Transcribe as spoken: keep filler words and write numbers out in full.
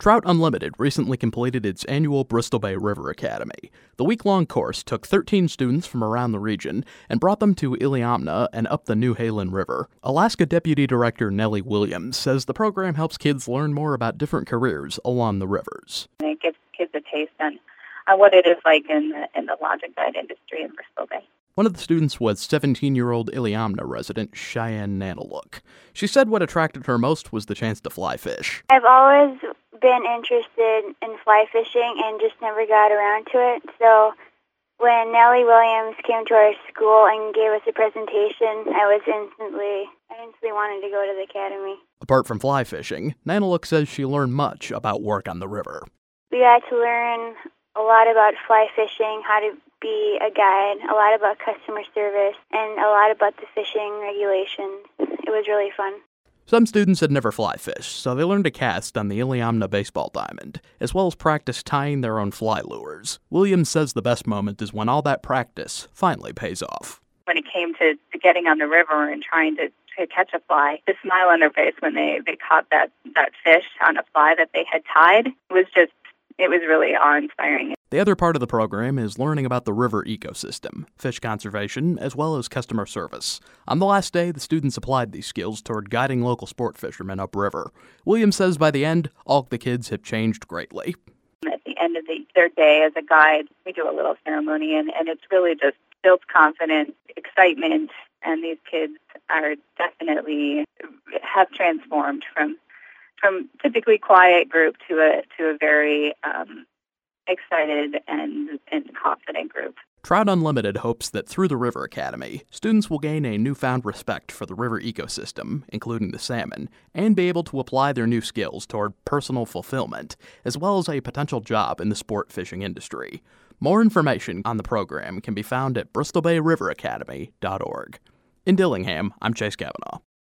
Trout Unlimited recently completed its annual Bristol Bay River Academy. The week-long course took thirteen students from around the region and brought them to Iliamna and up the New Halen River. Alaska Deputy Director Nellie Williams says the program helps kids learn more about different careers along the rivers. It gives kids a taste on, on what it is like in the, in the logic guide industry in Bristol Bay. One of the students was seventeen-year-old Iliamna resident Cheyenne Nanalook. She said what attracted her most was the chance to fly fish. I've always been interested in fly fishing and just never got around to it. So when Nellie Williams came to our school and gave us a presentation, I was instantly, I instantly wanted to go to the academy. Apart from fly fishing, Nanalook says she learned much about work on the river. We got to learn a lot about fly fishing, how to be a guide, a lot about customer service, and a lot about the fishing regulations. It was really fun. Some students had never fly fished, so they learned to cast on the Iliamna baseball diamond, as well as practice tying their own fly lures. Williams says the best moment is when all that practice finally pays off. When it came to, to getting on the river and trying to, to catch a fly, the smile on their face when they, they caught that, that fish on a fly that they had tied was just, it was really awe-inspiring. The other part of the program is learning about the river ecosystem, fish conservation, as well as customer service. On the last day, the students applied these skills toward guiding local sport fishermen upriver. Williams says by the end, all of the kids have changed greatly. At the end of the, their day as a guide, we do a little ceremony, and, and it's really just builds confidence, excitement, and these kids are definitely have transformed from from typically quiet group to a to a very um, excited and, and confident group. Trout Unlimited hopes that through the River Academy, students will gain a newfound respect for the river ecosystem, including the salmon, and be able to apply their new skills toward personal fulfillment, as well as a potential job in the sport fishing industry. More information on the program can be found at bristol bay river academy dot org. In Dillingham, I'm Chase Kavanaugh.